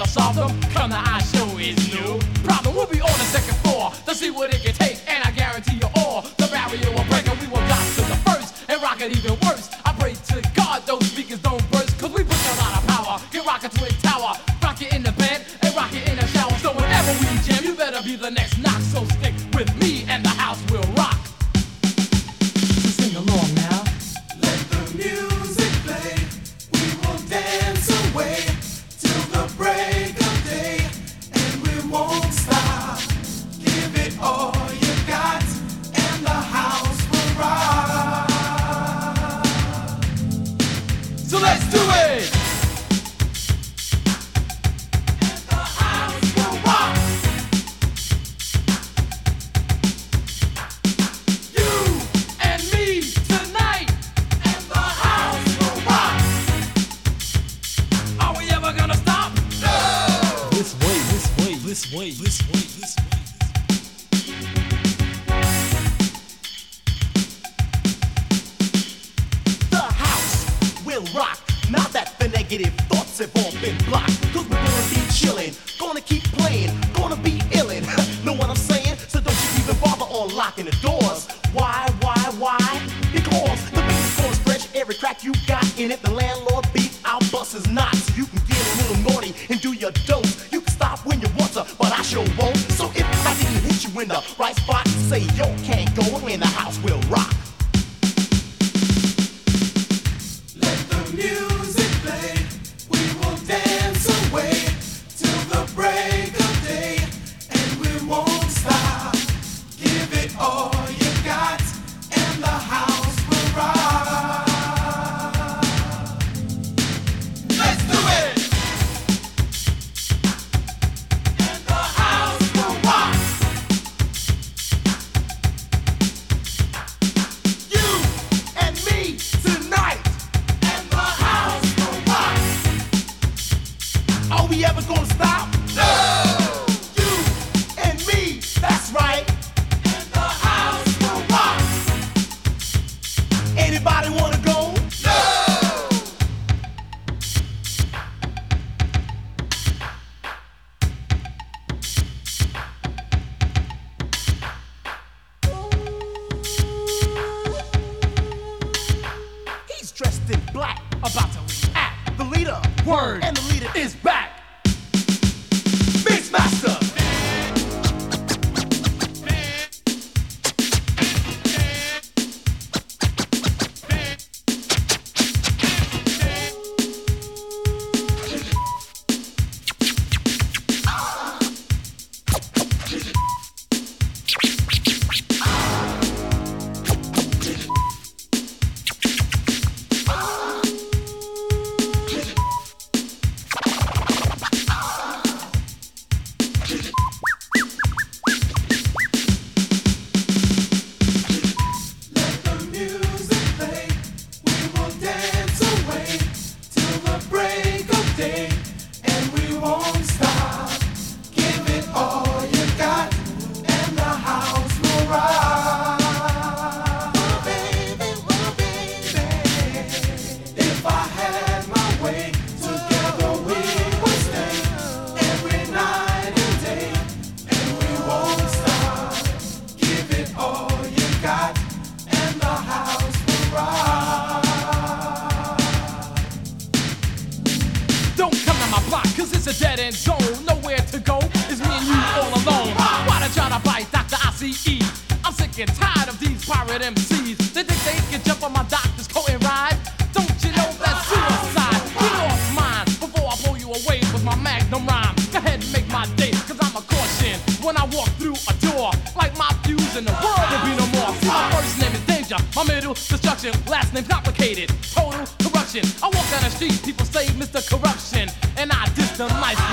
solve them. Come to our show is new. Problem will be on the second floor to see what it can take, and I guarantee you all the barrier will break, and we will drop to the first and rock it even worse. I pray to God those speakers don't burst, cause we put a lot of power. Can rock it to a tower, rock it in the bed and rock it in the shower. So whenever we jam, you better be the next knock. So stick with me and the house will rock. So sing along now. Let the music play. We will dance away till the break of day, and we won't stop. Give it all you got, and the house will rock. So let's do it. And the house will rock. You and me tonight, And the house will rock. are we ever gonna stop? No! This way, this way, this way, this way, this way. The house will rock. Now that the negative thoughts have all been blocked. Cause we're gonna be chillin', gonna keep playing, gonna be illin'. Know what I'm saying? So don't you even bother on locking the doors. Why? Because the beat is gonna stretch every crack you got in it. The landlord beat our buses not. So you can get a little naughty and do your dose. You can stop when you want to, but I sure won't. So if I didn't hit you in the right spot, say yo, can't go and the house will rock. Let the music play. We will dance away till the break of day, and we won't stop. Give it all you got, and the house will rock. Let's do it. And the house will rock. You and me tonight. And the house will rock. Are we ever gonna stop? No! You and me, that's right. And the house will rock. Anybody wanna go? No! He's dressed in black, About to react. the leader. Word And the leader is back. Mixmaster. Let the music play. We will dance away till the break of day, and we won't stop. Give it all you got, and the house will rock. Oh baby, if I had my way, together we would stay every night and day, and we won't stop. Give it all you got, and the house will rock. Don't come to my block, cause it's a dead end zone. Nowhere to go, it's me and you all alone. Why did y'all to bite Dr. ICE? I'm sick and tired of these pirate MCs. They think they can jump on my doctor's coat and ride. Don't you know that's suicide? Get off mine before I blow you away with my magnum rhyme. Go ahead and make my day, cause I'm a caution. When I walk through a door, like my fuse in the world will be no more. See, my first name is Danger, my middle destruction, last name's complicated, total corruption. I walk down the street, people say Mr. Corruption, and I diss them nice.